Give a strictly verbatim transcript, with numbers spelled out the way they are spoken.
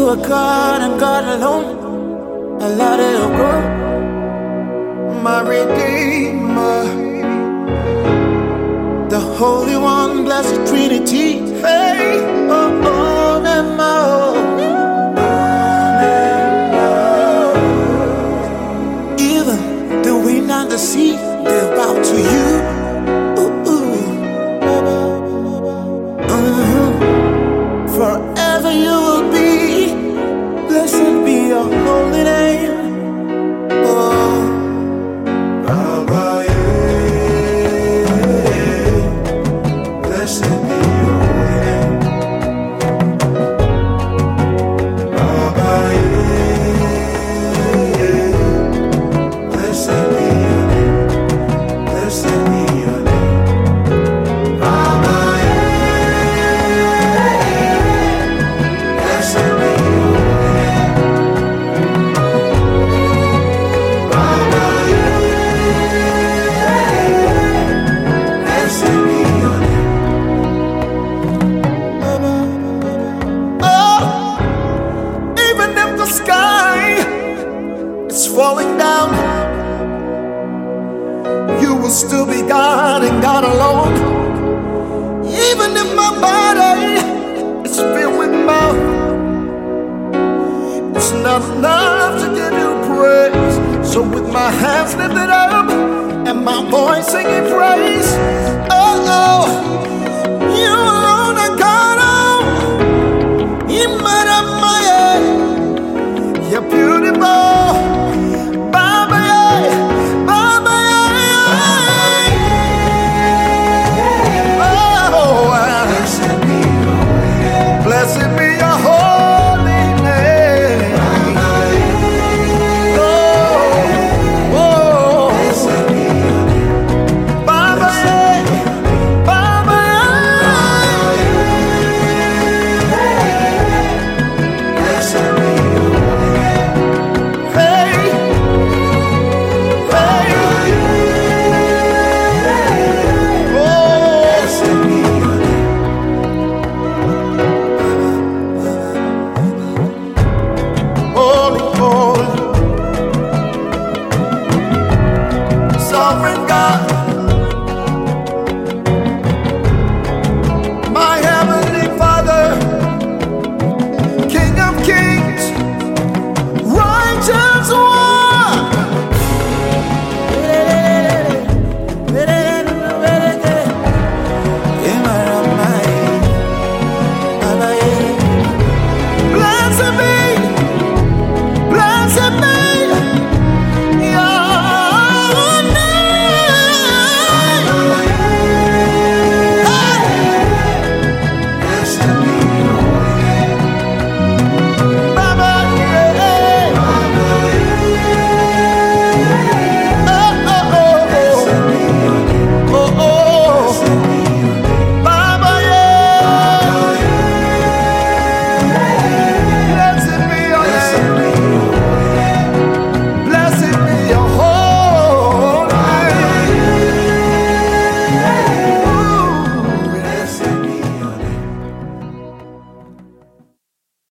are God and God alone. I let it go, my Redeemer, the Holy One, Blessed Trinity. Hey, oh, oh, and my oh. Even the wind and the sea, they bow to you. Ooh, ooh. Mm-hmm. Forever you will be. Blessed be your holy name. Oh, Baba, yeah. Blessed be